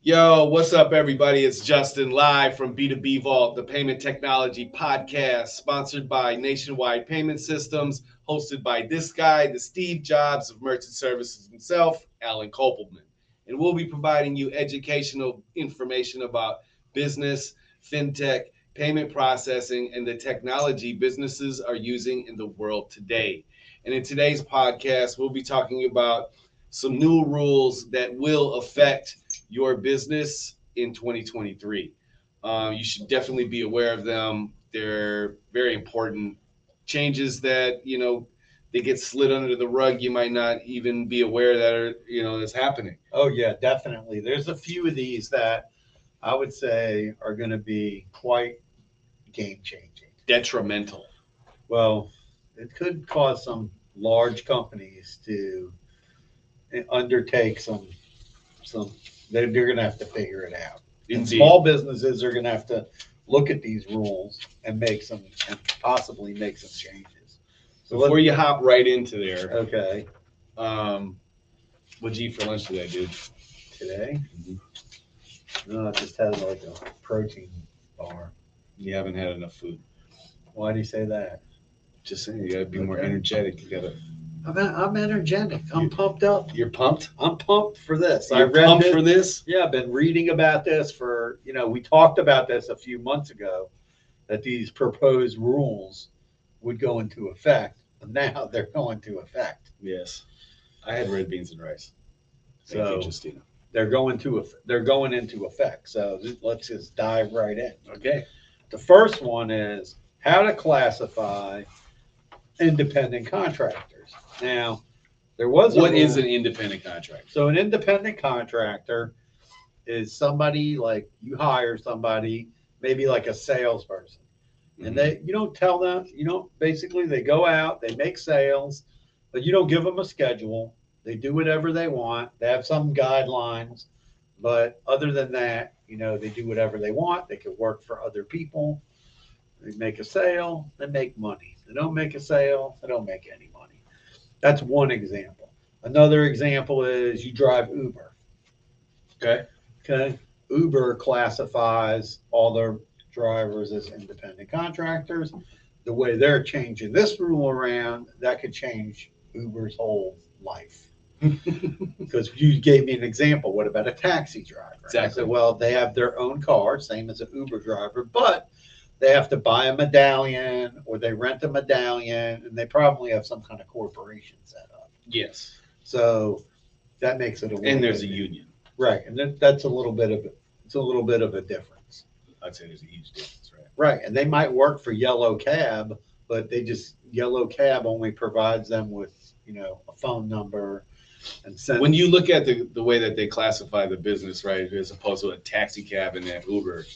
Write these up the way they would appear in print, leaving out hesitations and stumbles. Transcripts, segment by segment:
Yo, what's up, everybody? It's Justin live from B2B Vault, the payment technology podcast, sponsored by Nationwide Payment Systems, hosted by this guy, the Steve Jobs of merchant services himself, Alan Kopelman. And we'll be providing you educational information about business, fintech, payment processing, and the technology businesses are using in the world today. And in today's podcast, we'll be talking about some new rules that will affect your business in 2023. You should definitely be aware of them. They're very important changes that, they get slid under the rug. You might not even be aware that is happening. Oh yeah, definitely. There's a few of these that I would say are going to be quite game changing. Detrimental. Well, it could cause some large companies to undertake some they're going to have to figure it out. And small businesses are going to have to look at these rules and possibly make some changes. So before you hop right into there, okay. What'd you eat for lunch today, dude? Today? Mm-hmm. No, I just had like a protein bar. You haven't had enough food. Why do you say that? Just saying, you gotta be more energetic. You gotta. I'm energetic. I'm pumped up. You're pumped? I'm pumped for this. You're pumped for this? Yeah, I've been reading about this for, we talked about this a few months ago, that these proposed rules would go into effect. And now they're going to effect. Yes. I had red beans and rice. Thank you, Justina. They're going into effect. So let's just dive right in. Okay. The first one is how to classify independent contractors. Now, what is an independent contractor? So an independent contractor is somebody like you hire somebody, maybe like a salesperson. Mm-hmm. And you don't tell them, basically they go out, they make sales, but you don't give them a schedule. They do whatever they want. They have some guidelines, but other than that, they do whatever they want. They could work for other people. They make a sale, they make money. They don't make a sale, they don't make any money. That's one example. Another example is you drive Uber. Okay. Uber classifies all their drivers as independent contractors. The way they're changing this rule around, that could change Uber's whole life. Because you gave me an example. What about a taxi driver? Exactly. I said, well, they have their own car, same as an Uber driver, but they have to buy a medallion or they rent a medallion, and they probably have some kind of corporation set up. Yes. So that makes it and there's a union. Right. And that's a little bit of a difference. I'd say there's a huge difference, right? Right. And they might work for Yellow Cab, but Yellow Cab only provides them with, a phone number and send. When you look at the way that they classify the business, right, as opposed to a taxi cab and an Uber,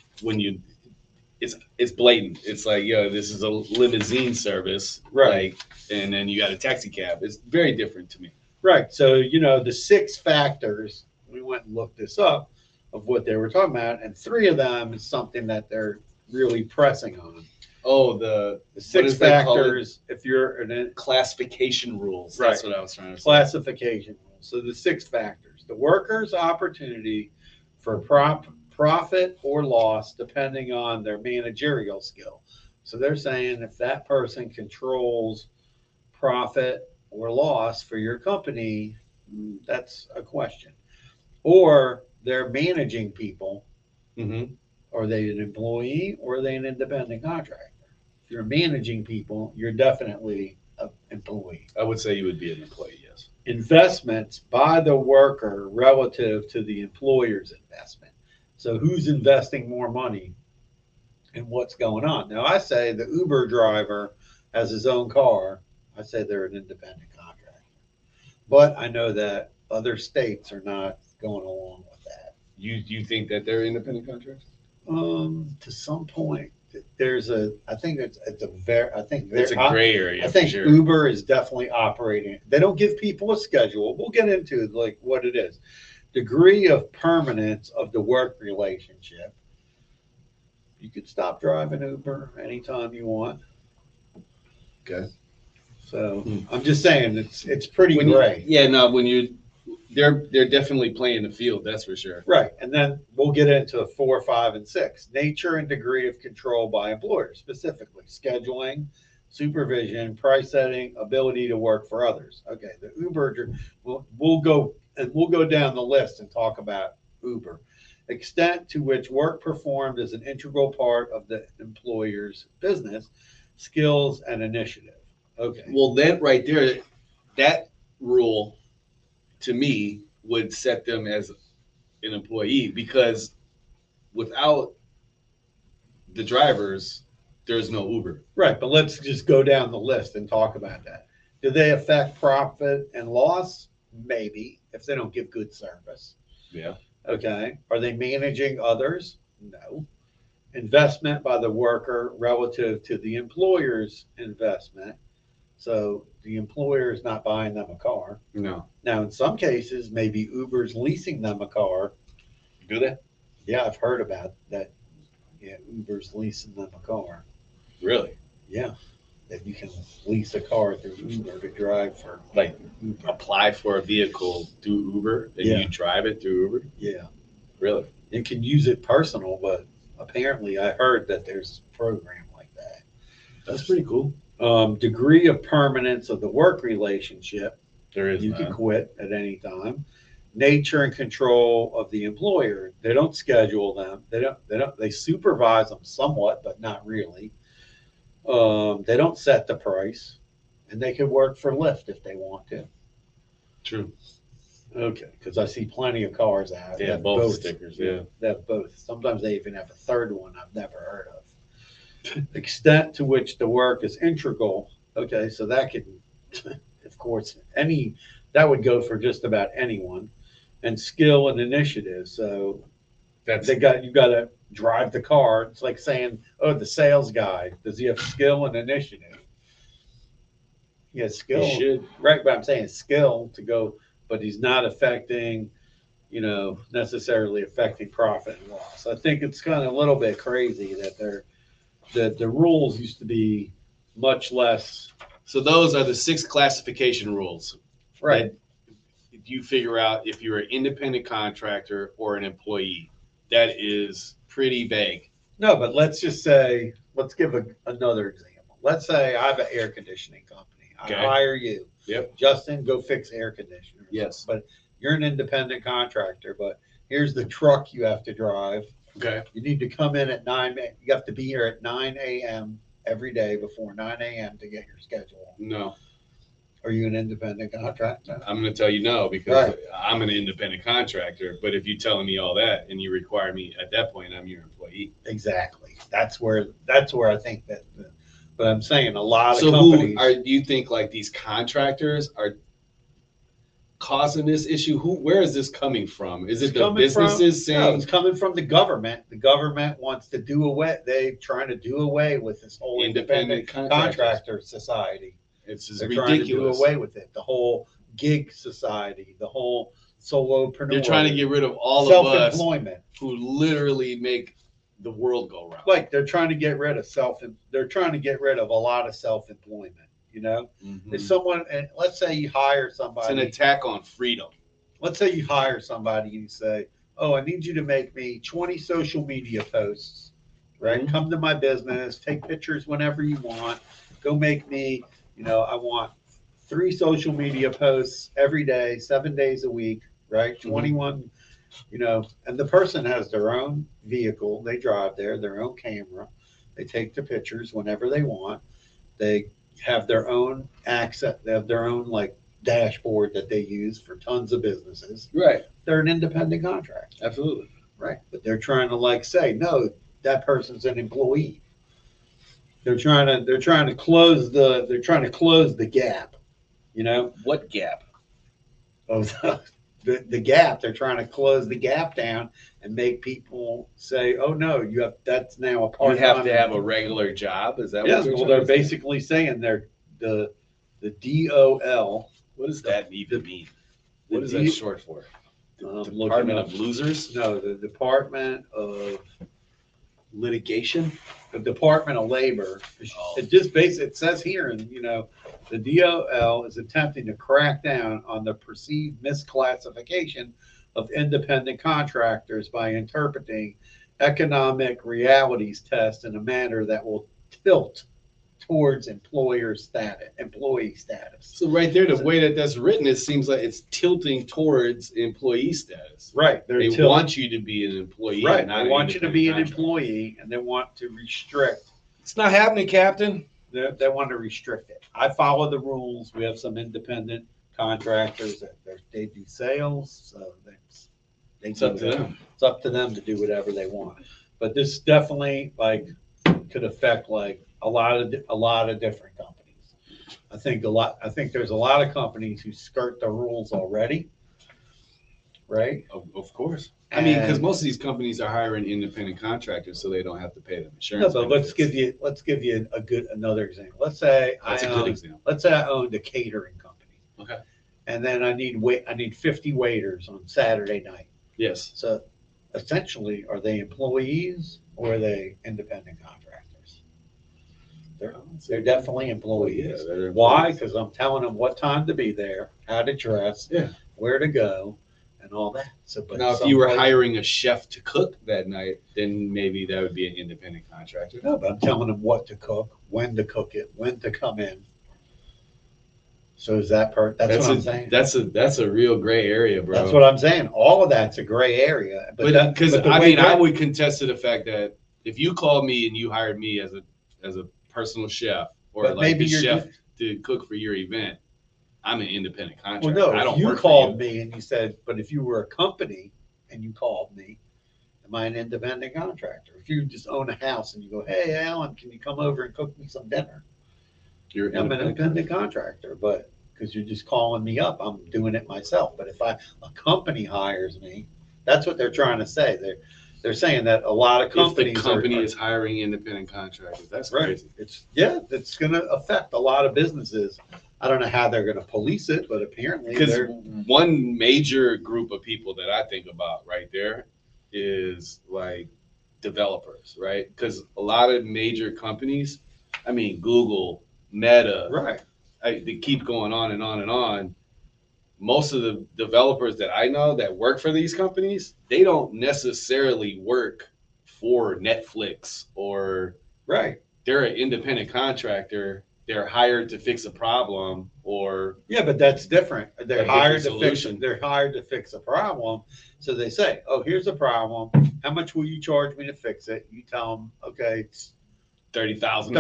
it's blatant. It's like, this is a limousine service, right? And then you got a taxi cab. It's very different to me. Right. So, the 6 factors, we went and looked this up of what they were talking about, and 3 of them is something that they're really pressing on. Oh, the 6 factors, if you're in classification rules. Right. That's what I was trying to say. Classification rules. So the 6 factors, the worker's opportunity for profit or loss depending on their managerial skill. So they're saying if that person controls profit or loss for your company, that's a question. Or they're managing people. Mm-hmm. Are they an employee or are they an independent contractor? If you're managing people, you're definitely an employee. I would say you would be an employee, yes. Investments by the worker relative to the employer's investment. So who's investing more money and what's going on? Now, I say the Uber driver has his own car. I say they're an independent contractor. But I know that other states are not going along with that. You think that they're independent contractors? To some point, I think it's a gray area. I think Uber is definitely operating. They don't give people a schedule. We'll get into like what it is. Degree of permanence of the work relationship. You could stop driving Uber anytime you want. Okay. So I'm just saying it's pretty gray. When they're definitely playing the field. That's for sure. Right. And then we'll get into 4, 5, and 6. Nature and degree of control by employers, specifically scheduling, supervision, price setting, ability to work for others. Okay, the Uber, we'll go down the list and talk about Uber. Extent to which work performed is an integral part of the employer's business, skills, and initiative. Okay. Well, that right there, that rule to me would set them as an employee, because without the drivers, there's no Uber. Right, but let's just go down the list and talk about that. Do they affect profit and loss? Maybe, if they don't give good service. Yeah. Okay. Are they managing others? No. Investment by the worker relative to the employer's investment. So the employer is not buying them a car. No. Now, in some cases, maybe Uber's leasing them a car. Do they? Yeah, I've heard about that. Yeah, Uber's leasing them a car. Really? Yeah, that you can lease a car through Uber to drive for. Like Uber. apply for a vehicle through Uber and Yeah. you drive it through Uber? Yeah, Really? you can use it personal, but apparently I heard that there's a program like that. That's pretty cool. Degree of permanence of the work relationship. There is. You can quit at any time. Nature and control of the employer. They don't schedule them. They supervise them somewhat, but not really. They don't set the price, and they can work for Lyft if they want to. True. Okay, because I see plenty of cars out. They that have both stickers. Yeah. They have both. Sometimes they even have a third one I've never heard of. Extent to which the work is integral. Okay, so that could, of course, that would go for just about anyone. And skill and initiative. So That's you got to drive the car. It's like saying, oh, the sales guy, does he have skill and initiative? He has skill. you should. Right, but I'm saying skill to go, but he's not affecting, necessarily affecting profit and loss. I think it's kind of a little bit crazy that the rules used to be much less. So those are the 6 classification rules. Right. If you figure out if you're an independent contractor or an employee, that is pretty vague. No, but let's give another example. Let's say I have an air conditioning company. Okay. I hire you. Yep. Justin, go fix air conditioners. Yes. But you're an independent contractor, but here's the truck you have to drive. Okay. You need to come in at 9. You have to be here at 9 a.m. every day before 9 a.m. to get your schedule. No. Are you an independent contractor? I'm going to tell you no, because I'm an independent contractor. But if you're telling me all that and you require me at that point, I'm your employee. Exactly. That's where I think that. But I'm saying a lot of So companies. do you think like these contractors are causing this issue? Where is this coming from? Is it the businesses No, saying it's coming from the government. The government wants to do away. They're trying to do away with this whole independent contractor society. It's just They're ridiculous. trying to do away with it. The whole gig society, the whole solopreneur. They're trying to get rid of all of us self-employment. who literally make the world go round. Like they're trying to get rid of they're trying to get rid of a lot of self-employment. Mhm. If someone, and let's say you hire somebody. It's an attack on freedom. Let's say you hire somebody and you say, oh, I need you to make me 20 social media posts, right? Mhm. Come to my business, take pictures whenever you want. Go make me, I want 3 social media posts every day, 7 days a week, right? 21, and the person has their own vehicle. They drive there, their own camera. They take the pictures whenever they want. They have their own access. They have their own dashboard that they use for tons of businesses. Right. They're an independent contractor. Absolutely. Right. But they're trying to say, no, that person's an employee. They're trying to close the gap, What gap? of the gap. They're trying to close the gap down and make people say, oh no, that's now a part. You have to have a regular job. Is that Yes, what well, they're basically saying they're the DOL. What does that even mean? The What is that short for? Department of Losers? No, the Department of Litigation? the Department of Labor. Oh. It just basically, it says here, and The DOL is attempting to crack down on the perceived misclassification of independent contractors by interpreting economic realities test in a manner that will tilt towards employee status. So right there, the way that that's written, it seems like it's tilting towards employee status. Right. They want you to be an employee. Right. Not they want you to be an contractor. employee, and they want to restrict. It's not happening, Captain. They want to restrict it. I follow the rules. We have some independent contractors that they do sales, so It's up to them. It's up to them to do whatever they want. But this definitely could affect a lot of different companies. I think there's a lot of companies who skirt the rules already, right? Of course. I mean, because most of these companies are hiring independent contractors, so they don't have to pay them insurance. No, but let's give you another example. Let's say That's a good example. Let's say I owned a catering company. Okay. And then I need 50 waiters on Saturday night. Yes. So essentially, are they employees or are they independent contractors? They're definitely employees. Yeah, Why? Because I'm telling them what time to be there, how to dress, where to go, and all that. So, but now, if you were hiring a chef to cook that night, then maybe that would be an independent contractor. No, but I'm telling them what to cook, when to cook it, when to come in. So is that part? That's what I'm saying. That's a real gray area, bro. That's what I'm saying. All of that's a gray area. But because I would contest to the fact that if you called me and you hired me as a personal chef or like maybe the chef to cook for your event, I'm an independent contractor. Well, no, I don't if you work called for you. me and you said, but if you were a company and you called me, am I an independent contractor? If you just own a house and you go, hey, Alan, can you come over and cook me some dinner? I'm an independent contractor, but because you're just calling me up, I'm doing it myself. But if a company hires me, that's what they're trying to say. They're saying that a lot of companies if the company is hiring independent contractors. That's crazy. It's going to affect a lot of businesses. I don't know how they're going to police it, but apparently because one major group of people that I think about right there is like developers, right? Because a lot of major companies, I mean, Google, Meta, right. They keep going on and on and on. Most of the developers that I know that work for these companies, they don't necessarily work for Netflix or they're an independent contractor. They're hired to fix a problem or but that's different. They're hired to fix a problem. So they say, oh, here's a problem. How much will you charge me to fix it? You tell them, okay, it's $30,000.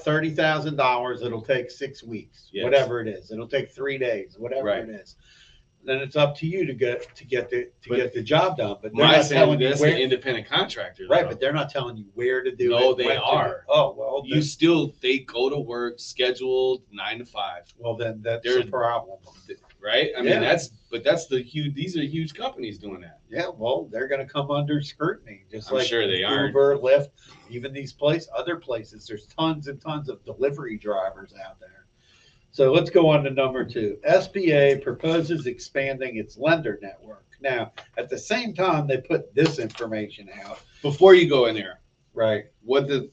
$30,000. It'll take 6 weeks, whatever it is. It'll take 3 days, whatever it is. Then it's up to you to get the job done. But they're not telling you where. An independent contractor, right? But they're not telling you where to do it. No, they are. Oh well, they go to work scheduled 9 to 5. Well, then that's a problem, right? I mean, these are huge companies doing that. Yeah, well, they're going to come under scrutiny, just like sure they are. Uber, Lyft, even these other places. There's tons and tons of delivery drivers out there. So let's go on to number 2. SBA proposes expanding its lender network. Now, at the same time, they put this information out. Before you go in there, right? The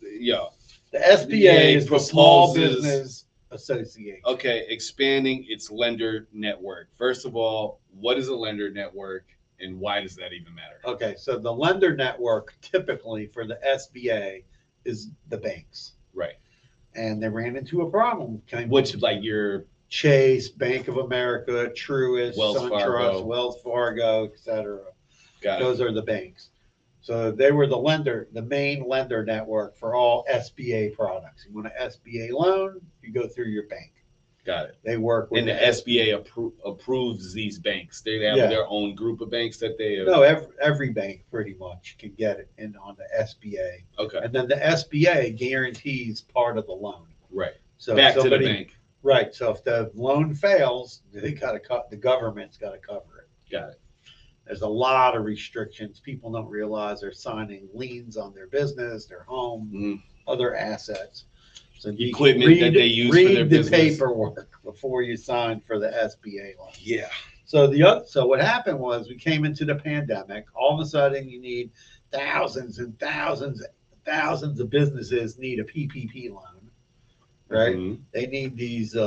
SBA is the Small Business Association. Okay, expanding its lender network. First of all, what is a lender network and why does that even matter? Okay, so the lender network typically for the SBA is the banks. Right. And they ran into a problem. Which, like your Chase, Bank of America, Truist, SunTrust, Wells Fargo, etc. Those are the banks. So they were the main lender network for all SBA products. You want an SBA loan, you go through your bank. Got it. They work with the SBA approves these banks. They have their own group of banks that they No, every bank pretty much can get it on the SBA. Okay. And then the SBA guarantees part of the loan. Right. So back to the bank. Right. So if the loan fails, the government's got to cover it. Got it. There's a lot of restrictions. People don't realize they're signing liens on their business, their home, other assets. So equipment that they use for their business. Read the paperwork before you sign for the SBA loan. Yeah. So what happened was we came into the pandemic. All of a sudden, you need thousands and thousands of businesses need a PPP loan. right? Mhm. They need these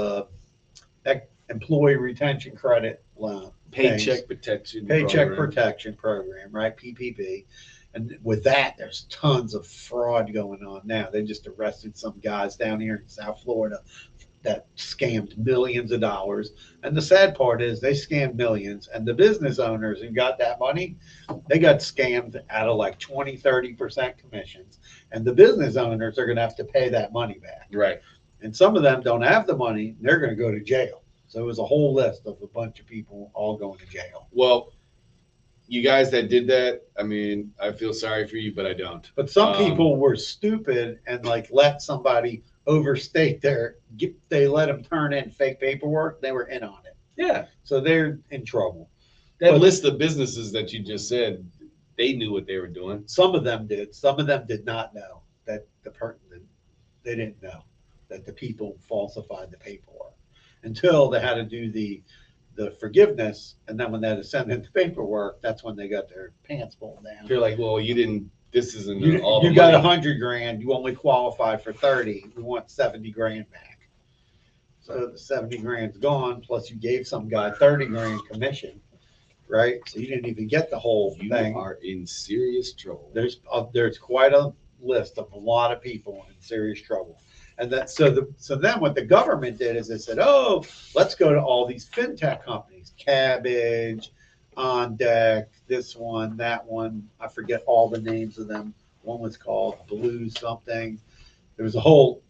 employee retention credit loan Paycheck protection. paycheck program. protection program, right? PPP. And with that, there's tons of fraud going on now. They just arrested some guys down here in South Florida that scammed millions of dollars. And the sad part is they scammed millions, and the business owners who got that money, they got scammed out of like 20-30% commissions. And the business owners are going to have to pay that money back. Right. And some of them don't have the money, they're going to go to jail. So it was a whole list of a bunch of people all going to jail. Well, you guys that did that, I mean, I feel sorry for you, but I don't. But some people were stupid and like let somebody overstate they let them turn in fake paperwork. They were in on it. Yeah. So they're in trouble. That But list of businesses that you just said, they knew what they were doing. some of them did. Some of them did not know that they didn't know that the people falsified the paperwork until they had to do the forgiveness. And then when they had to send in the paperwork, that's when they got their pants pulled down. They're like, well, you didn't, this isn't You, all the you got money. $100 grand. You only qualify for 30. We want 70 grand back. So the 70 grand's gone. Plus you gave some guy 30 grand commission, right? So you didn't even get the whole You thing. are in serious trouble. There's quite a list of a lot of people in serious trouble. And that so then what the government did is they said, oh, let's go to all these fintech companies, Cabbage, On Deck, this one, that one. I forget all the names of them. One was called Blue something. There was a whole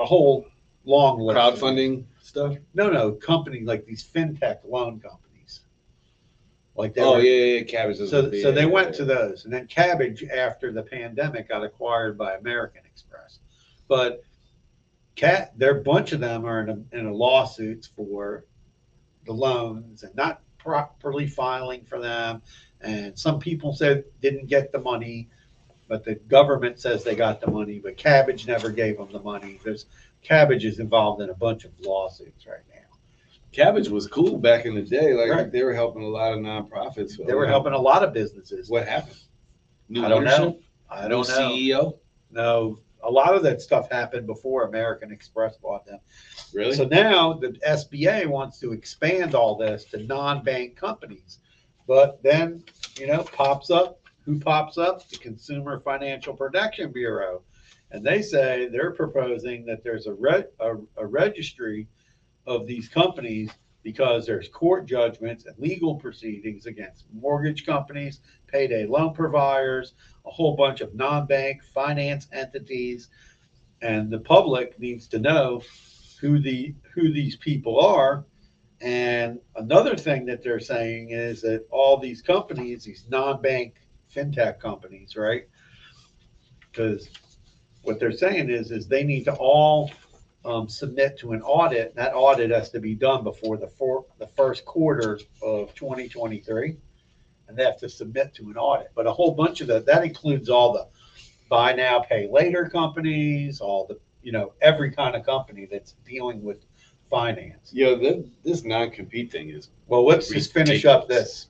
long list. Crowdfunding stuff? No, company like these fintech loan companies. Like they Oh, were, yeah, Cabbage. so they went to those, and then Cabbage after the pandemic got acquired by American Express. But there a bunch of them are in a lawsuits for the loans and not properly filing for them. And some people said didn't get the money, but the government says they got the money, but Cabbage never gave them the money. Cabbage is involved in a bunch of lawsuits right now. Cabbage was cool back in the day. Like Right. they were helping a lot of nonprofits. They were helping a lot of businesses. What happened? New I don't know. ownership? I don't New know. CEO? No, a lot of that stuff happened before American Express bought them. Really? So now the SBA wants to expand all this to non-bank companies. But then, pops up? The Consumer Financial Protection Bureau. And they say they're proposing that there's a registry of these companies because there's court judgments and legal proceedings against mortgage companies, payday loan providers, a whole bunch of non-bank finance entities, and the public needs to know who these people are. And another thing that they're saying is that all these companies, these non-bank fintech companies, right? Because what they're saying is they need to all submit to an audit. That audit has to be done before the first quarter of 2023, and they have to submit to an audit. But a whole bunch of that includes all the buy now, pay later companies, all the every kind of company that's dealing with finance. Yeah, this non-compete thing is Well, let's just finish up ridiculous.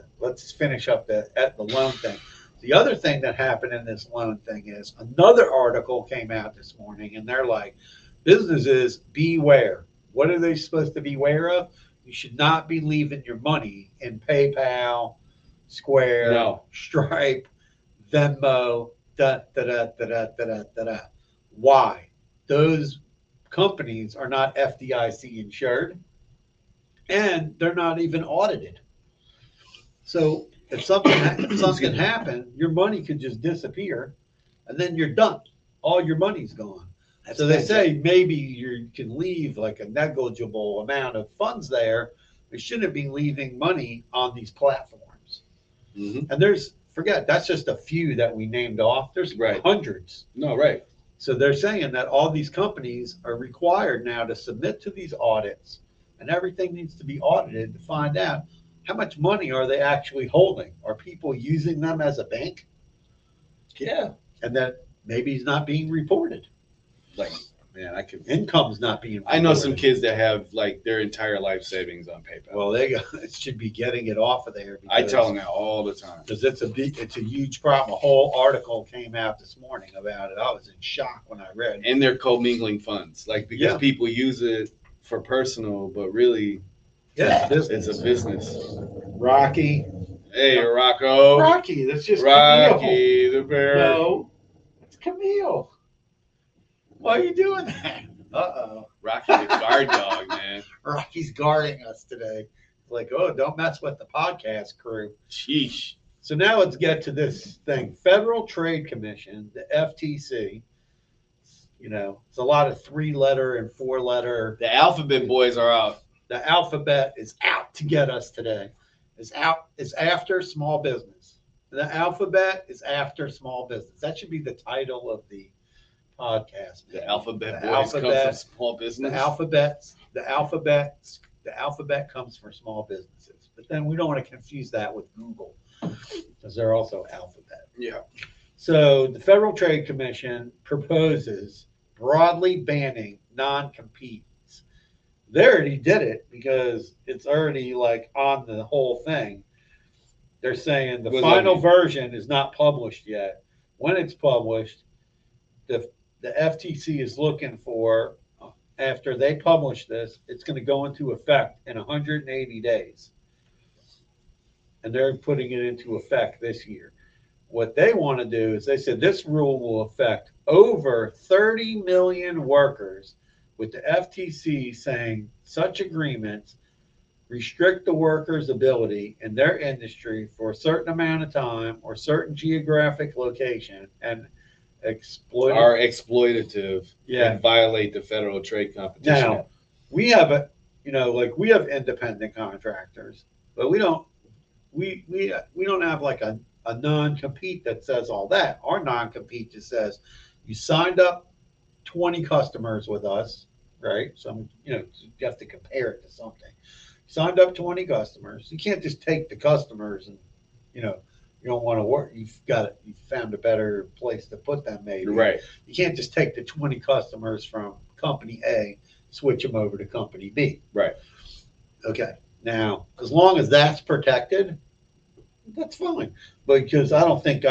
the loan thing. The other thing that happened in this loan thing is another article came out this morning, and they're like, businesses beware. What are they supposed to beware of? You should not be leaving your money in PayPal, Square, No. Stripe, Venmo, da. Why? Those companies are not FDIC insured, and they're not even audited. So if something happened, your money could just disappear, and then you're done. All your money's gone. So they say maybe you can leave like a negligible amount of funds there. You shouldn't be leaving money on these platforms. Mm-hmm. And that's just a few that we named off. There's Right. hundreds. No, right. So they're saying that all these companies are required now to submit to these audits, and everything needs to be audited to find out how much money are they actually holding. Are people using them as a bank? Yeah. And that maybe it's not being reported. Like Man, I can. Income's not being. I know some rewarded. kids that have like their entire life savings on PayPal. Well, they should be getting it off of there. I tell them that all the time. Because it's a huge problem. A whole article came out this morning about it. I was in shock when I read. And they're commingling funds, like because people use it for personal, but really, it's a business. Rocky. Hey, Rocco. Rocky. That's just Rocky Camille. the bear. No, it's Camille. Why are you doing that? Rocky the guard dog, man. Rocky's guarding us today. Like, oh, don't mess with the podcast crew. Sheesh. So now let's get to this thing. Federal Trade Commission, the FTC. You know, it's a lot of 3-letter and 4-letter. The alphabet boys are out. The alphabet is out to get us today. It's after small business. The alphabet is after small business. That should be the title of the podcast. The alphabet boys come from small business. The alphabet comes from small businesses. But then we don't want to confuse that with Google because they're also alphabet. Yeah. So the Federal Trade Commission proposes broadly banning non-competes. They already did it because it's already like on the whole thing. They're saying the final version is not published yet. When it's published, the FTC is looking for, after they publish this, it's going to go into effect in 180 days. And they're putting it into effect this year. What they want to do is they said this rule will affect over 30 million workers, with the FTC saying such agreements restrict the workers' ability in their industry for a certain amount of time or certain geographic location and exploitative and violate the Federal Trade Competition. Now, we have we have independent contractors, but we don't have like a non-compete that says all that. Our non-compete just says you signed up 20 customers with us, right? So, you have to compare it to something. Signed up 20 customers. You can't just take the customers and, you don't want to work. You found a better place to put them, maybe. Right. You can't just take the 20 customers from company A, switch them over to company B. Right. Okay. Now, as long as that's protected, that's fine. Because I don't think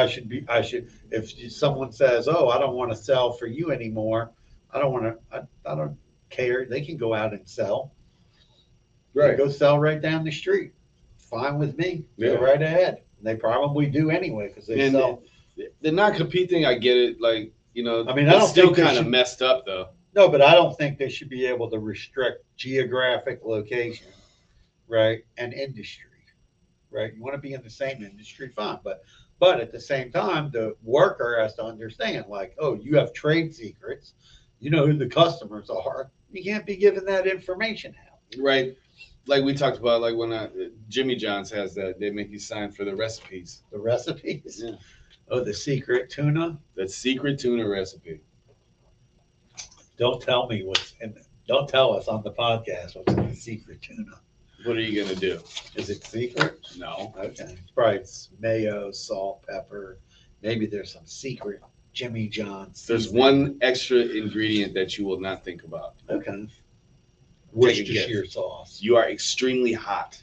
if someone says, oh, I don't want to sell for you anymore, I don't care. They can go out and sell. Right. Go sell right down the street. Fine with me. Yeah. Go right ahead. They probably do anyway because they sell. The non-compete thing, I get it. Like, I mean, I don't it's still kind of messed up though. No, but I don't think they should be able to restrict geographic location, right, and industry, right? You want to be in the same industry, fine, but at the same time, the worker has to understand, like, oh, you have trade secrets, you know who the customers are. You can't be giving that information out, right? Like we talked about, like when Jimmy John's has that, they make you sign for the recipes. The recipes? Yeah. Oh, the secret tuna? The secret tuna recipe. Don't tell me what's in it. Don't tell us on the podcast what's in the secret tuna. What are you going to do? Is it secret? No. Okay. Probably it's mayo, salt, pepper. Maybe there's some secret Jimmy John's. There's one extra ingredient that you will not think about. Okay. Worcestershire sauce. You are extremely hot.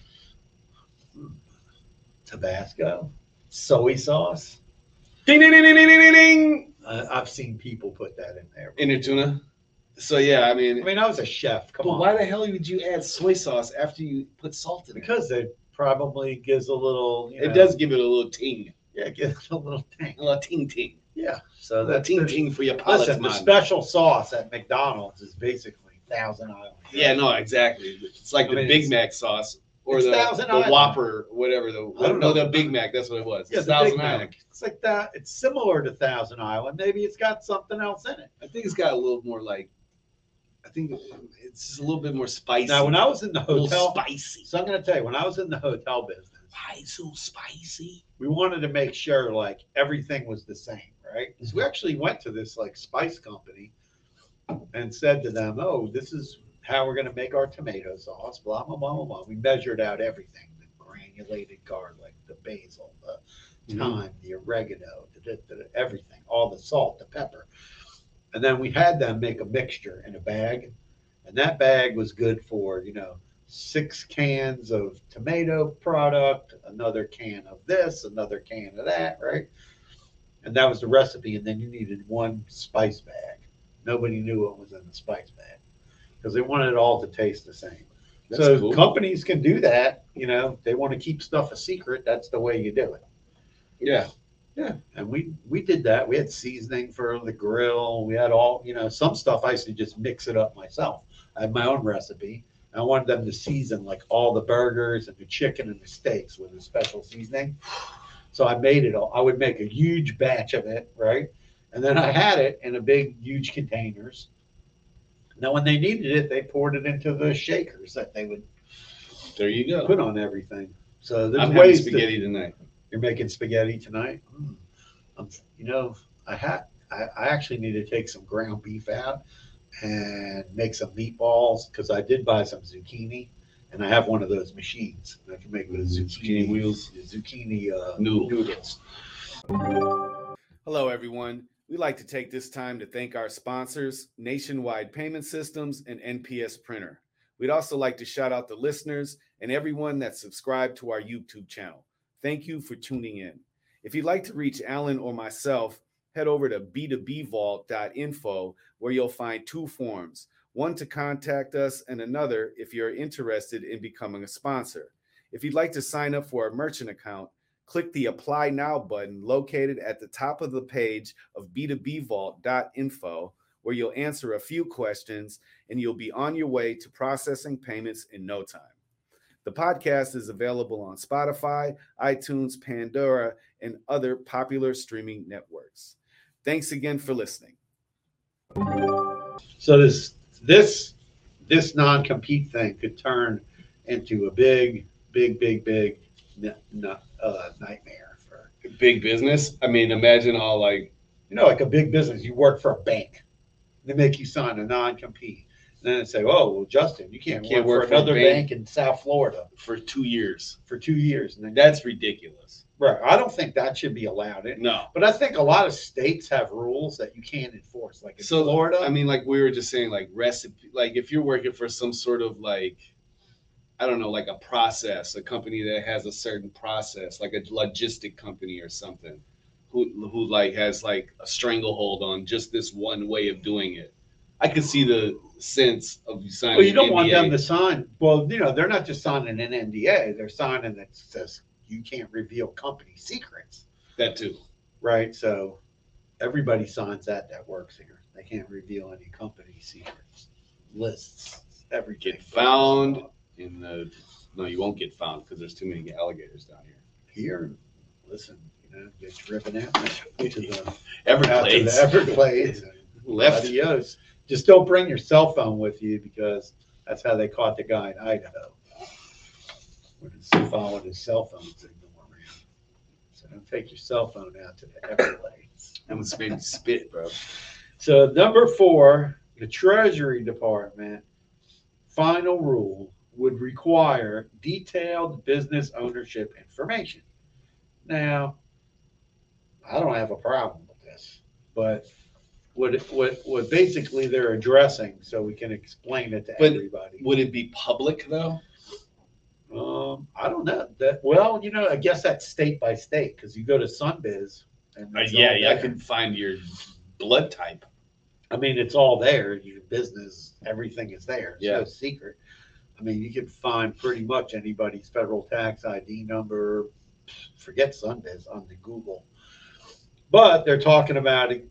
Tabasco. Soy sauce. Ding, ding, ding, ding, ding, ding, ding. I've seen people put that in there. In your tuna? So, yeah, I mean, I was a chef. Come on. Why the hell would you add soy sauce after you put salt in it? Because it probably gives a little, it does give it a little ting. Yeah, it gives it a little ting. A little ting. Yeah. So that's ting for your palate. Listen, the special sauce at McDonald's is basically Thousand Island. Yeah, no, exactly. It's like the Big Mac sauce or the Whopper, whatever. The Big Mac. That's what it was. Yeah, Thousand Island. It's like that. It's similar to Thousand Island. Maybe it's got something else in it. I think it's got a little more like. I think it's a little bit more spicy. Now, when I was in the hotel, spicy. So I'm going to tell you, when I was in the hotel business, why so spicy? We wanted to make sure like everything was the same, right? Because we actually went to this like spice company and said to them, "Oh, this is how we're going to make our tomato sauce." Blah blah blah blah blah. We measured out everything: the granulated garlic, the basil, the thyme, the oregano, everything, all the salt, the pepper. And then we had them make a mixture in a bag. And that bag was good for, 6 cans of tomato product, another can of this, another can of that, right? And that was the recipe. And then you needed one spice bag. Nobody knew what was in the spice bag because they wanted it all to taste the same. That's so cool. companies can do that. They want to keep stuff a secret. That's the way you do it. Yeah. Yeah. And we did that. We had seasoning for the grill. We had all, some stuff I used to just mix it up myself. I had my own recipe. I wanted them to season like all the burgers and the chicken and the steaks with a special seasoning. So I made it all. I would make a huge batch of it, right? And then I had it in a big, huge containers. Now, when they needed it, they poured it into the shakers that they would There you go. put on everything. So there's I'm having ways spaghetti tonight. You're making spaghetti tonight? I actually need to take some ground beef out and make some meatballs because I did buy some zucchini and I have one of those machines. I can make the Zucchini wheels. zucchini Noodles. Hello, everyone. We'd like to take this time to thank our sponsors, Nationwide Payment Systems and NPS Printer. We'd also like to shout out the listeners and everyone that's subscribed to our YouTube channel. Thank you for tuning in. If you'd like to reach Alan or myself, head over to b2bvault.info where you'll find 2 forms, one to contact us and another if you're interested in becoming a sponsor. If you'd like to sign up for a merchant account, click the Apply Now button located at the top of the page of b2bvault.info where you'll answer a few questions and you'll be on your way to processing payments in no time. The podcast is available on Spotify, iTunes, Pandora, and other popular streaming networks. Thanks again for listening. So this non-compete thing could turn into a big nightmare for Big business. I mean, imagine all like like a big business. You work for a bank, they make you sign a non-compete. And then they say, "Oh, well, Justin, you can't work for another bank in South Florida for 2 years. for 2 years." And then, That's ridiculous. right, I don't think that should be allowed. No. But I think a lot of states have rules that you can't enforce, like in Florida. I mean, like we were just saying, like recipe, like if you're working for some sort of like, I don't know, like a process, a company that has a certain process, like a logistic company or something, who like has like a stranglehold on just this one way of doing it. I could see the sense of you signing. Well, you don't an want NDA. them to sign. Well, they're not just signing an NDA; they're signing that says you can't reveal company secrets. That too. Right. So everybody signs that works here. They can't reveal any company secrets, lists, everything. Get found in the. No, you won't get found because there's too many alligators down here. Here, listen, get driven out to the Everglades. Everglades. Left. Adios. Just don't bring your cell phone with you because that's how they caught the guy in Idaho. Followed his cell phone signal around. So don't take your cell phone out to the Everglades. That was made me spit, bro. So number 4, the Treasury Department final rule would require detailed business ownership information. Now, I don't have a problem with this, but what basically they're addressing, so we can explain it to everybody. Would it be public though? I don't know that. Well, I guess that's state by state because you go to Sunbiz. And it's all I there. can find your blood type. I mean, it's all there. Your business, everything is there. It's no secret. I mean, you can find pretty much anybody's federal tax ID number. Forget Sunbiz on the Google. But they're talking about it,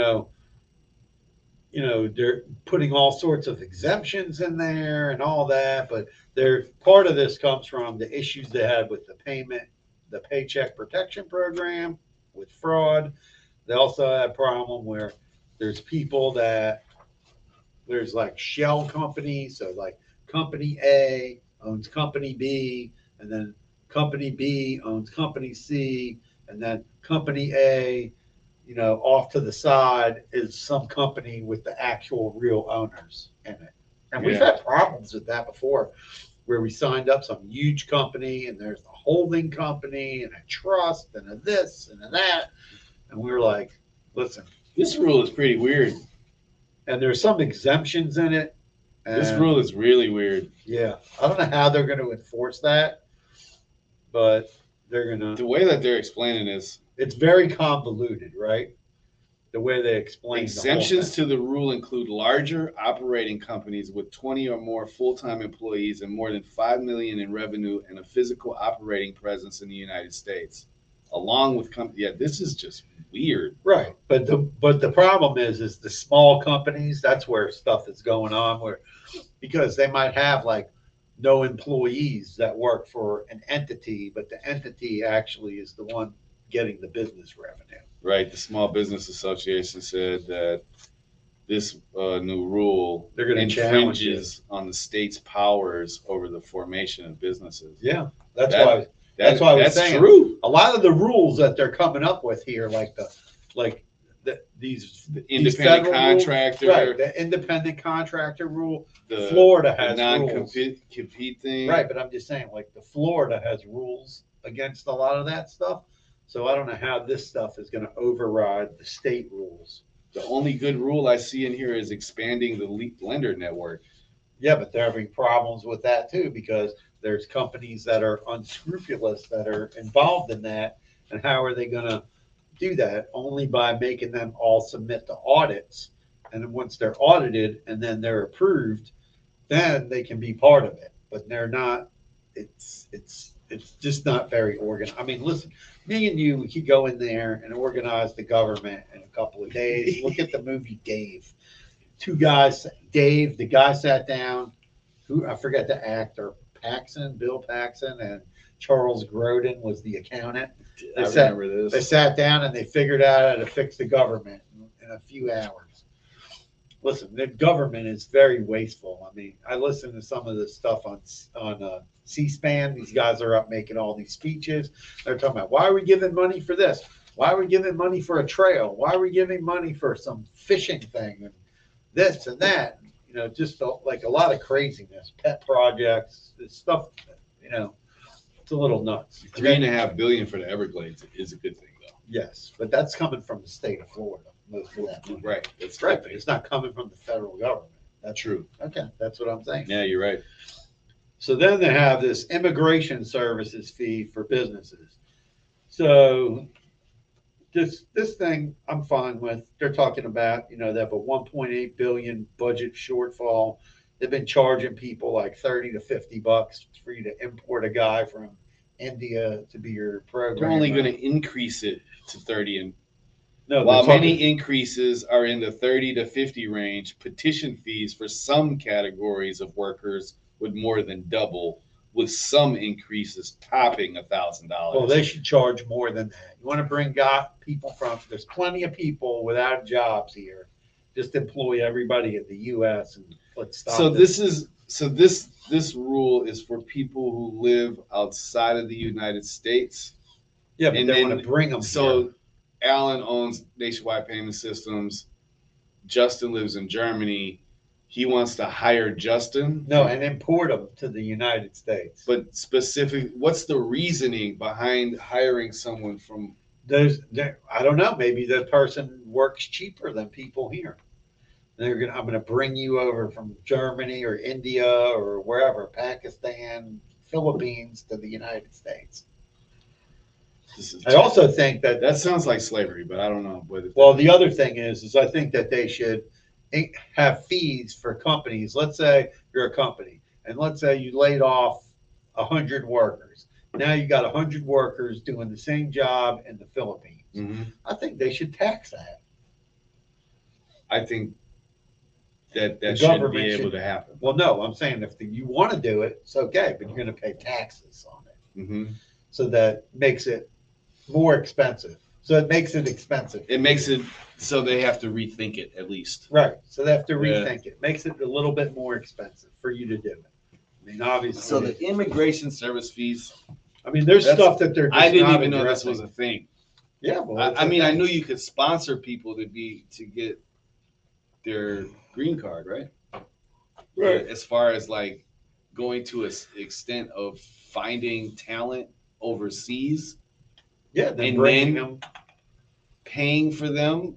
they're putting all sorts of exemptions in there and all that, but part of this comes from the issues they had with the Paycheck Protection Program with fraud. They also had a problem where there's people there's like shell companies, so like company A owns company B, and then company B owns company C, and then company A, off to the side is some company with the actual real owners in it. And we've had problems with that before, where we signed up some huge company and there's a holding company and a trust and a this and a that. And we were like, listen. This rule is pretty weird. and there's some exemptions in it. This and, rule is really weird. Yeah, I don't know how they're going to enforce that, but they're going The to. way that they're explaining this, It's very convoluted, right? The way they explain exemptions the to the rule include larger operating companies with 20 or more full-time employees and more than 5 million in revenue and a physical operating presence in the United States, along with yeah, this is just weird. right. But the problem is the small companies. That's where stuff is going on. Where because they might have like no employees that work for an entity, but the entity actually is the one getting the business revenue. Right, the Small Business Association said that this new rule They're going to challenge it. infringes on the state's powers over the formation of businesses. Yeah, that's That- why. That's why I was that's saying true. a lot of the rules that they're coming up with here, these Independent federal rules, contractor, right? The independent contractor rule. the, Florida the has rules, non-compete thing. right? But I'm just saying, like the Florida has rules against a lot of that stuff. So I don't know how this stuff is going to override the state rules. The only good rule I see in here is expanding the lender network. Yeah, but they're having problems with that too because there's companies that are unscrupulous that are involved in that. And how are they going to do that? Only by making them all submit to audits. And then once they're audited and then they're approved, then they can be part of it. But they're not. It's just not very organized. I mean, listen, me and you, we could go in there and organize the government in a couple of days. Look at the movie Dave. Two guys, Dave, the guy sat down, who I forget the actor, Bill Paxton, and Charles Grodin was the accountant. I sat- remember They this. sat down and they figured out how to fix the government in a few hours. Listen, the government is very wasteful. I mean, I listen to some of the stuff on C-SPAN. These guys are up making all these speeches. They're talking about why are we giving money for this? Why are we giving money for a trail? Why are we giving money for some fishing thing and this and that? You know, just like a lot of craziness, pet projects, this stuff. You know, it's a little nuts. $3.5 billion for the Everglades is a good thing, though. Yes, but that's coming from the state of Florida. Most of that money. Right, that's Right, right. but it's not coming from the federal government. That's true. Okay, that's what I'm saying. Yeah, you're right. So then they have this immigration services fee for businesses. So this thing I'm fine with. They're talking about, you know, they have a 1.8 billion budget shortfall. They've been charging people like 30 to 50 bucks for you to import a guy from India to be your program. They're only going to increase it to 30, and no, while they're many talking- increases are in the 30 to 50 range, petition fees for some categories of workers would more than double, with some increases topping $1,000. Well, they should charge more than that. You want to bring people from, there's plenty of people without jobs here. Just employ everybody in the U.S. and let's stop. So this rule is for people who live outside of the United States. Yeah, but and they then- want to bring them. So Alan owns Nationwide Payment Systems. Justin lives in Germany. He wants to hire Justin. No, and import them to the United States. But what's the reasoning behind hiring someone from? I don't know. Maybe the person works cheaper than people here. I'm going to bring you over from Germany or India or wherever, Pakistan, Philippines to the United States. I also think That sounds like slavery, but I don't know. Well, the other thing is I think that they should have fees for companies. Let's say you're a company, and let's say you laid off 100 workers. Now you got 100 workers doing the same job in the Philippines. Mm-hmm. I think they should tax that. I think that The shouldn't be government able should- to happen. Well, no, I'm saying if you want to do it, it's okay, but you're going to pay taxes on it. Mm-hmm. So that makes it more expensive. So it makes it expensive. It makes it so they have to rethink it at least. Right. So they have to Yeah. rethink it. Makes it a little bit more expensive for you to do it. I mean, obviously. So the immigration service fees. I mean, there's That's- stuff that they're just I didn't not even know this addressing. was a thing. Yeah. Well, I mean, I knew you could sponsor people to get their green card, right? Right. As far as like going to an extent of finding talent overseas, Yeah. Then and bringing then- them. paying for them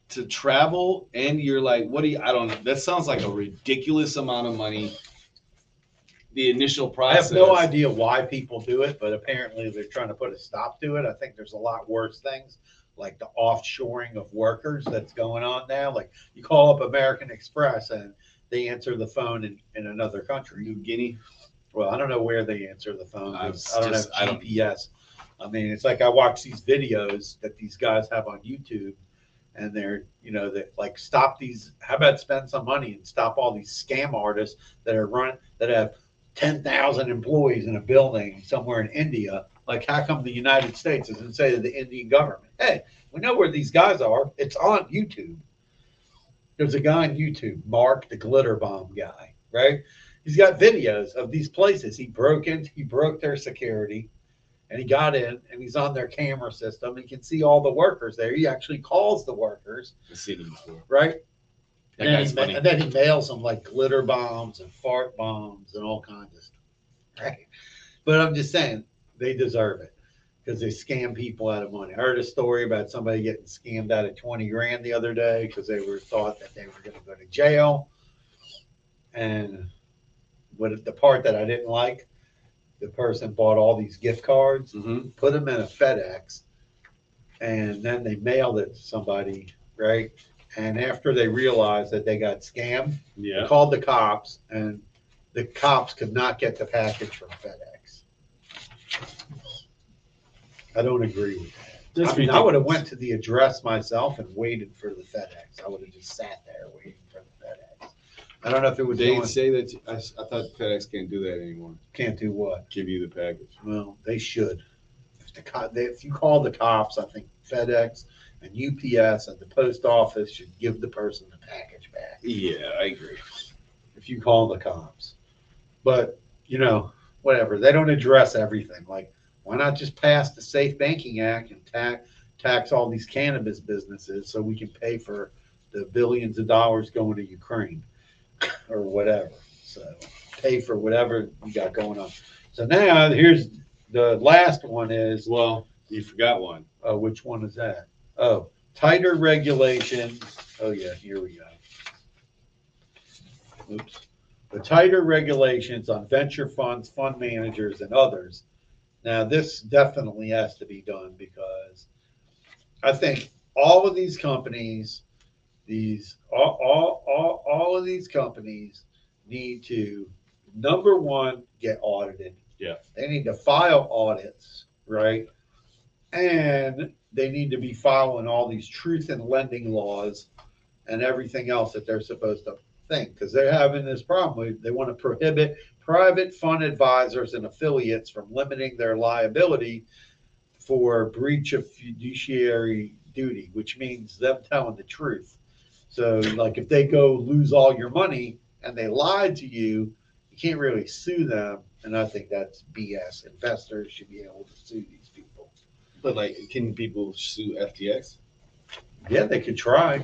to travel, and you're like, what do you? I don't know. That sounds like a ridiculous amount of money. The initial I process. have no idea why people do it, but apparently they're trying to put a stop to it. I think there's a lot worse things like the offshoring of workers that's going on now. Like you call up American Express and they answer the phone in another country. New Guinea. Well, I don't know where they answer the phone. I I don't have GPS. I mean, it's like I watch these videos that these guys have on YouTube, and they're, that like stop these. How about spend some money and stop all these scam artists that have 10,000 employees in a building somewhere in India. Like, how come the United States doesn't say to the Indian government, hey, we know where these guys are. It's on YouTube. There's a guy on YouTube, Mark the Glitter Bomb guy, right? He's got videos of these places. He broke their security, and he got in, and he's on their camera system. He can see all the workers there. He actually calls the workers, I've seen him before. right? That guy's funny. And then he mails them like glitter bombs and fart bombs and all kinds of stuff, right? But I'm just saying, they deserve it because they scam people out of money. I heard a story about somebody getting scammed out of 20 grand the other day because they thought that they were going to go to jail. And the part that I didn't like, the person bought all these gift cards, put them in a FedEx, and then they mailed it to somebody, right? And after they realized that they got scammed, they called the cops, and the cops could not get the package from FedEx. I don't agree with that. I would have went to the address myself and waited for the FedEx. I would have just sat there waiting for the FedEx. I don't know if it would. They say that. I thought FedEx can't do that anymore. Can't do what? Give you the package. Well, they should. If you call the cops, I think FedEx and UPS and the post office should give the person the package back. Yeah, I agree. If you call the cops. But, whatever. They don't address everything. Like, why not just pass the Safe Banking Act and tax all these cannabis businesses so we can pay for the billions of dollars going to Ukraine or whatever. So pay for whatever you got going on. So now here's the last one is. Well, you forgot one. Oh, which one is that? Oh, tighter regulations. Oh, yeah, here we go. Oops. The tighter regulations on venture funds, fund managers, and others. Now, this definitely has to be done because I think all of these companies, all of these companies need to, number one, get audited. Yeah. They need to file audits, right? And they need to be following all these truth in lending laws and everything else that they're supposed to think, because they're having this problem. They want to prohibit private fund advisors and affiliates from limiting their liability for breach of fiduciary duty, which means them telling the truth. So, like, if they go lose all your money and they lied to you, you can't really sue them. And I think that's BS. Investors should be able to sue these people. But, like, can people sue FTX? Yeah, they could try.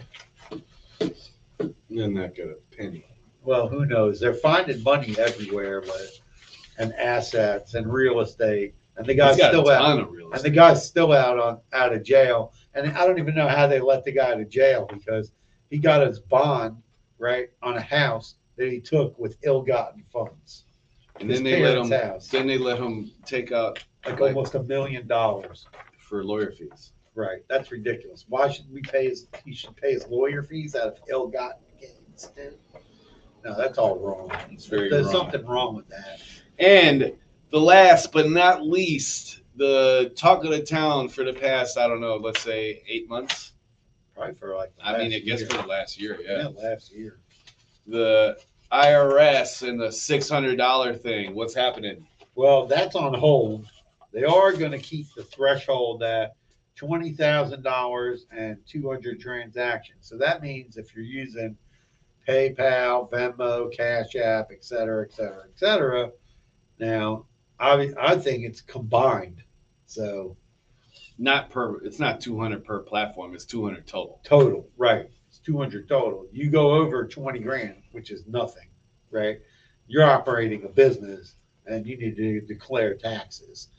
They're not get a penny. Well, who knows? They're finding money everywhere, and assets and real estate. And the guy's still out. And the guy's still out of jail. And I don't even know how they let the guy out of jail because he got his bond, right, on a house that he took with ill-gotten funds. And then they let him take out like almost $1 million for lawyer fees. Right. That's ridiculous. Why should he should pay his lawyer fees out of ill-gotten gains, dude? No, that's all wrong. There's something wrong with that. And the last but not least, the talk of the town for the past, I don't know, let's say 8 months. Probably for like I guess for the last year, yeah. Last year. The IRS and the $600 thing. What's happening? Well, that's on hold. They are going to keep the threshold at $20,000 and 200 transactions. So that means if you're using PayPal, Venmo, Cash App, et cetera, et cetera, et cetera. Now, I think it's combined. So it's not 200 per platform. It's 200 total. Total, right. It's 200 total. You go over 20 grand, which is nothing, right? You're operating a business and you need to declare taxes.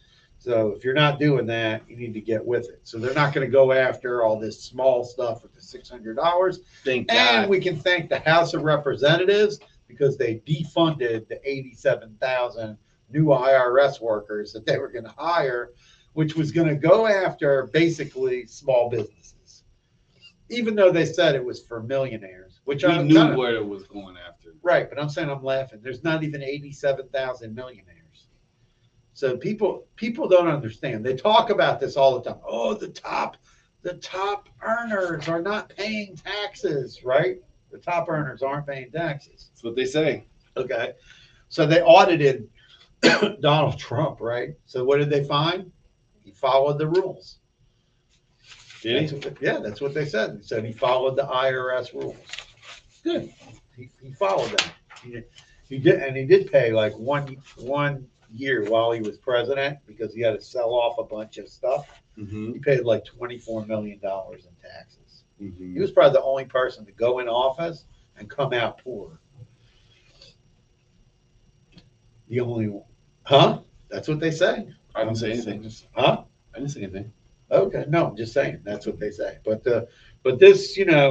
So if you're not doing that, you need to get with it. So they're not going to go after all this small stuff with the $600. Thank And God. we can thank the House of Representatives because they defunded the 87,000 new IRS workers that they were going to hire, which was going to go after basically small businesses, even though they said it was for millionaires, which We I knew where it was going after. right. But I'm saying I'm laughing. There's not even 87,000 millionaires. So people don't understand. They talk about this all the time. Oh, the top earners are not paying taxes, right? The top earners aren't paying taxes. That's what they say. Okay. So they audited Donald Trump, right? So what did they find? He followed the rules. Did he? That's what they said. They said he followed the IRS rules. Good. He followed them. He did, and he did pay like one year while he was president because he had to sell off a bunch of stuff. Mm-hmm. He paid like $24 million in taxes. Mm-hmm. He was probably the only person to go in office and come out poor. The only one. Huh? That's what they say. I didn't say anything. Huh? I didn't say anything. Okay, no, I'm just saying that's what they say. But this,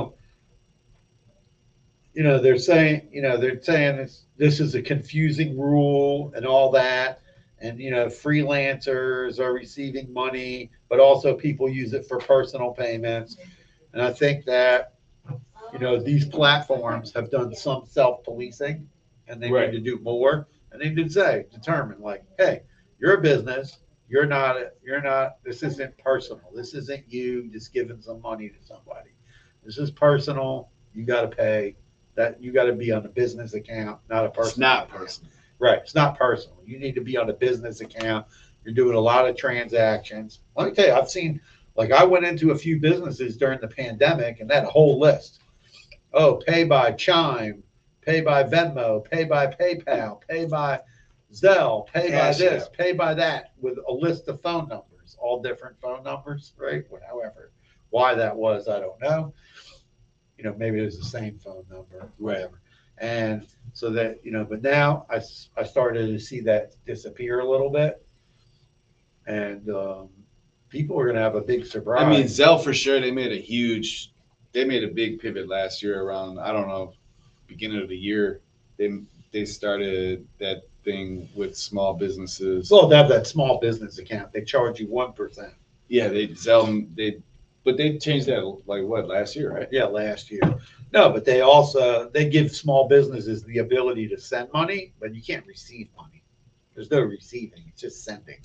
they're saying, this is a confusing rule and all that, and freelancers are receiving money, but also people use it for personal payments, and I think that these platforms have done some self-policing, and they Right. need to do more, and they did determine like, hey, you're a business. You're not, this isn't personal. This isn't you just giving some money to somebody. This is personal. You got to pay that. You got to be on a business account, not a personal. It's not account. personal. Right. It's not personal. You need to be on a business account. You're doing a lot of transactions. Let me tell you, I've seen, like I went into a few businesses during the pandemic and they had a whole list. Oh, pay by Chime, pay by Venmo, pay by PayPal, pay by Zelle, pay Cash by this, App. pay by that, with a list of phone numbers, all different phone numbers, right? However, why that was, I don't know. Maybe it was the same phone number, whatever. And so that, but now I started to see that disappear a little bit. And people are going to have a big surprise. I mean, Zelle for sure. They made a big pivot last year around, I don't know, beginning of the year. They started that thing with small businesses. Well, they have that small business account. They charge you 1%. Yeah, but they changed that like what, last year, right? Yeah, last year. No, but they give small businesses the ability to send money, but you can't receive money. There's no receiving. It's just sending.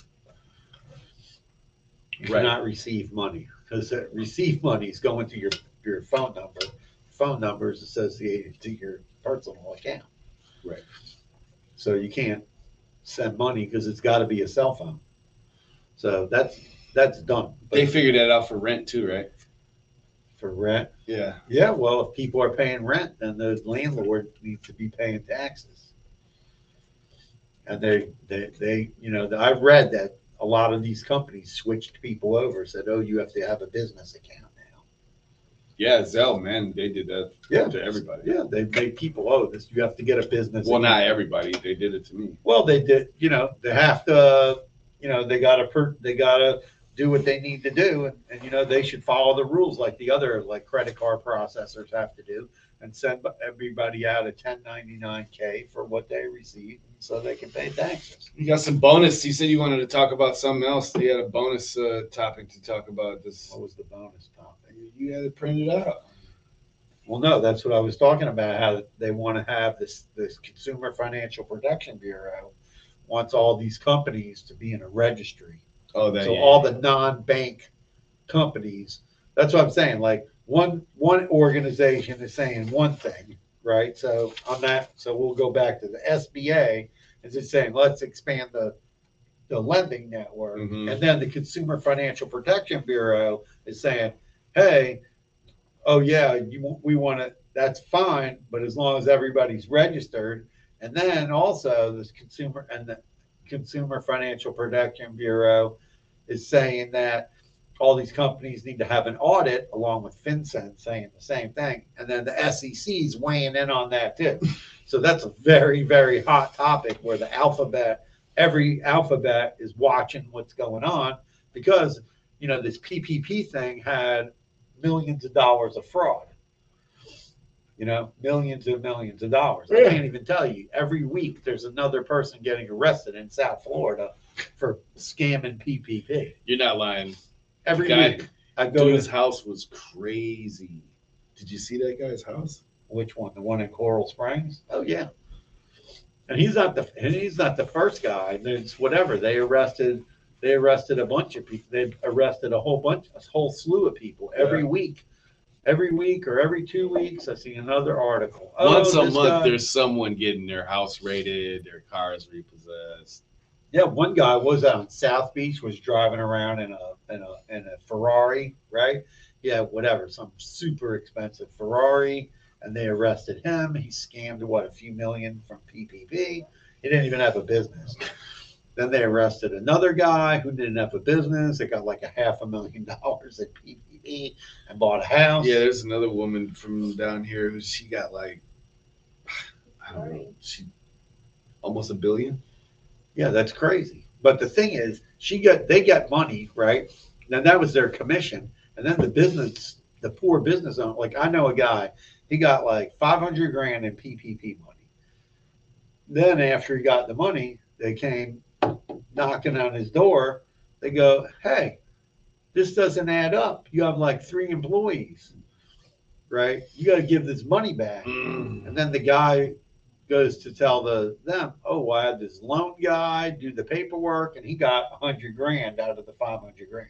You Right. cannot receive money because receive money is going to your phone number. Phone number is associated to your personal account. Right. So you can't send money because it's got to be a cell phone. So that's done. But They figured that out for rent too, right? for rent, Yeah. yeah. Well, if people are paying rent, then the landlord needs to be paying taxes. And I read that a lot of these companies switched people over, said, "Oh, you have to have a business account now." Yeah, Zelle, man, they did that to everybody. Yeah, they made people, you have to get a business Well, account. not everybody. They did it to me. Well, they did, they have to, they gotta do what they need to do, and they should follow the rules like the other credit card processors have to do, and send everybody out a 1099-K for what they receive so they can pay taxes. You got some bonus. You said you wanted to talk about something else. You had a bonus topic to talk about. This. What was the bonus topic? You had it printed out. Well, no, that's what I was talking about, how they want to have this Consumer Financial Protection Bureau wants all these companies to be in a registry. Oh, that. So yeah. all the non-bank companies, that's what I'm saying. Like one organization is saying one thing, right? So on that, so we'll go back to the SBA. Is it saying let's expand the lending network, Mhm. and then the Consumer Financial Protection Bureau is saying, hey, oh yeah, we want to. That's fine, but as long as everybody's registered, and then also the Consumer Financial Protection Bureau is saying that all these companies need to have an audit, along with FinCEN saying the same thing. And then the SEC is weighing in on that too. So that's a very, very hot topic where the alphabet every alphabet is watching what's going on because, this PPP thing had millions of dollars of fraud. Millions and millions of dollars. I can't even tell you. Every week there's another person getting arrested in South Florida for scamming PPP. You're not lying. Every Guy, week. I go Dude, to his house was crazy. Did you see that guy's house? which one? The one in Coral Springs? Oh yeah. And he's not the first guy. It's whatever. They arrested a bunch of people. They arrested a whole slew of people every week. Every week or every 2 weeks, I see another article. Once a month, there's someone getting their house raided, their cars repossessed. Yeah, one guy was out on South Beach, was driving around in a Ferrari, right? Yeah, whatever, some super expensive Ferrari, and they arrested him. He scammed a few million from PPP. He didn't even have a business. Then they arrested another guy who didn't have a business. They got like $500,000 at PPP and bought a house. Yeah, there's another woman from down here who she got I don't know, almost $1 billion. Yeah, that's crazy. But the thing is, they got money, right? Now that was their commission, and then the poor business owner. Like I know a guy, he got like $500,000 in PPP money. Then after he got the money, they came knocking on his door. They go, "Hey, this doesn't add up. You have like 3 employees, right? You got to give this money back." And then the guy goes to tell them, "Oh, well, I had this loan guy do the paperwork, and he got $100,000 out of the $500,000."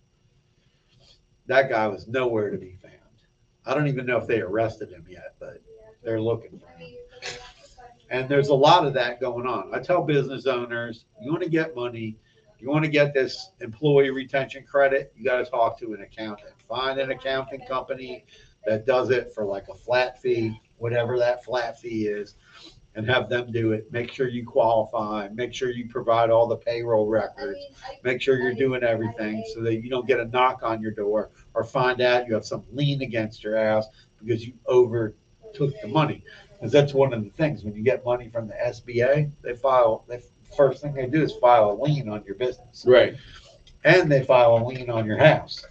That guy was nowhere to be found. I don't even know if they arrested him yet, but they're looking for him. And there's a lot of that going on. I tell business owners, you want to get money, you want to get this employee retention credit, you got to talk to an accountant. Find an accounting company that does it for like a flat fee, whatever that flat fee is, and have them do it. Make sure you qualify. Make sure you provide all the payroll records. Make sure you're doing everything so that you don't get a knock on your door or find out you have some lien against your house because you overtook the money. Because that's one of the things. When you get money from the SBA, first thing they do is file a lien on your business. Right. And they file a lien on your house.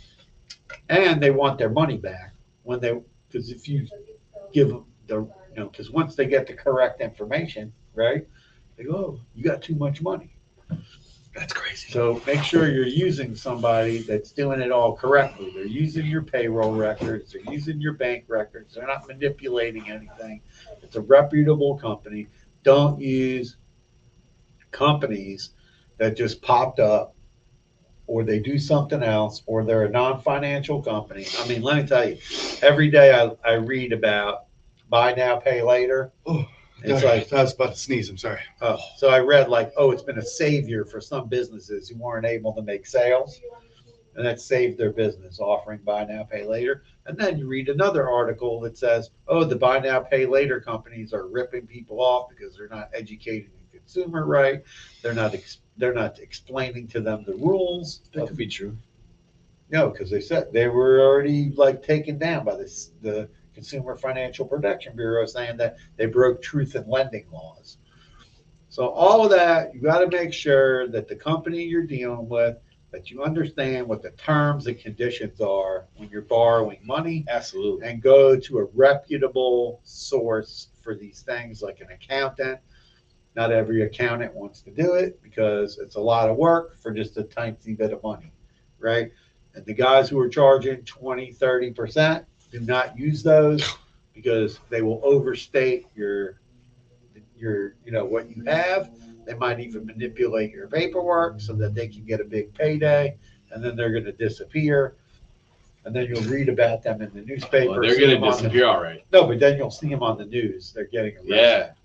And they want their money back because if you give them because once they get the correct information, right, they go, "Oh, you got too much money." That's crazy. So make sure you're using somebody that's doing it all correctly. They're using your payroll records. They're using your bank records. They're not manipulating anything. It's a reputable company. Don't use companies that just popped up or they do something else or they're a non-financial company. I mean, let me tell you, every day I read about buy now, pay later. Oh, it's I was about to sneeze. I'm sorry. So I read it's been a savior for some businesses who weren't able to make sales, and that saved their business, offering buy now, pay later. And then you read another article that says, "Oh, the buy now, pay later companies are ripping people off because they're not educating the consumer right. They're not explaining to them the rules." That could be true. No, because they said they were already taken down by the Consumer Financial Protection Bureau, saying that they broke truth in lending laws. So all of that, you got to make sure that the company you're dealing with, that you understand what the terms and conditions are when you're borrowing money. Absolutely. And go to a reputable source for these things, like an accountant. Not every accountant wants to do it because it's a lot of work for just a tiny bit of money, right? And the guys who are charging 20-30%, do not use those because they will overstate your what you have. They might even manipulate your paperwork so that they can get a big payday, and then they're going to disappear. And then you'll read about them in the newspaper. Well, they're going to disappear, all right. No, but then you'll see them on the news. They're getting arrested.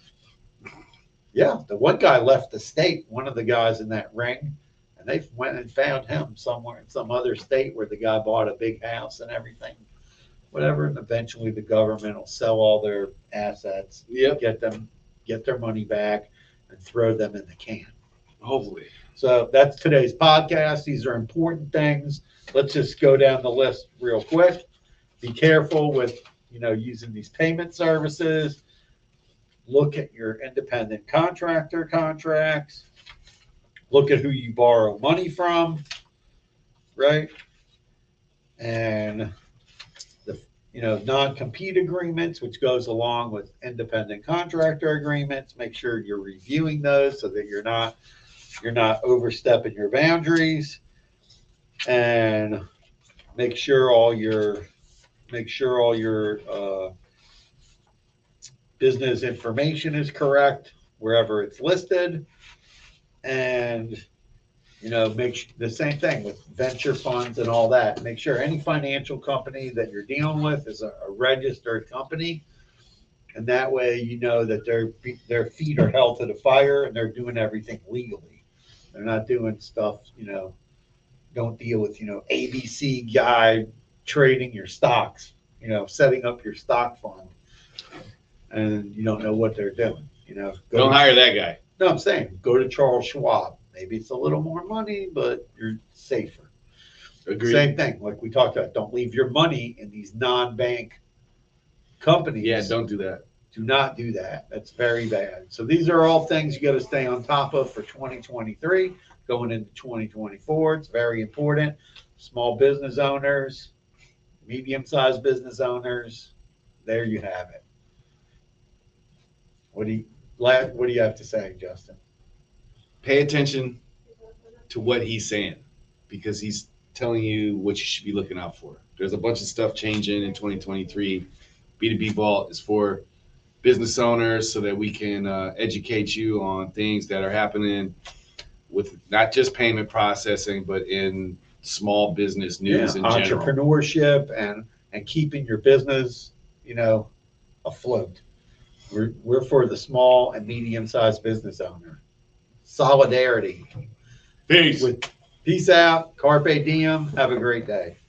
Yeah. The one guy left the state. One of the guys in that ring. And they went and found him somewhere in some other state where the guy bought a big house and everything. Whatever, and eventually the government will sell all their assets, get their money back, and throw them in the can. Hopefully. So that's today's podcast. These are important things. Let's just go down the list real quick. Be careful with using these payment services. look at your independent contractor contracts, look at who you borrow money from, right? And the non-compete agreements, which goes along with independent contractor agreements. Make sure you're reviewing those so that you're not overstepping your boundaries, and make sure all your business information is correct wherever it's listed. And make the same thing with venture funds and all that. Make sure any financial company that you're dealing with is a registered company, and that way you know that their feet are held to the fire and they're doing everything legally. They're not doing stuff, don't deal with ABC guy trading your stocks, setting up your stock fund, and you don't know what they're doing. Don't hire that guy. No, I'm saying go to Charles Schwab. Maybe it's a little more money, but you're safer. Agreed. Same thing, like we talked about. Don't leave your money in these non-bank companies. Yeah, don't do that. Do not do that. That's very bad. So these are all things you got to stay on top of for 2023, going into 2024. It's very important. Small business owners, medium-sized business owners, there you have it. What do you have to say, Justin? Pay attention to what he's saying, because he's telling you what you should be looking out for. There's a bunch of stuff changing in 2023. B2B Vault is for business owners so that we can educate you on things that are happening with not just payment processing, but in small business news in general. Entrepreneurship and keeping your business, afloat. We're for the small and medium-sized business owner. Solidarity. Peace. Peace out. Carpe diem. Have a great day.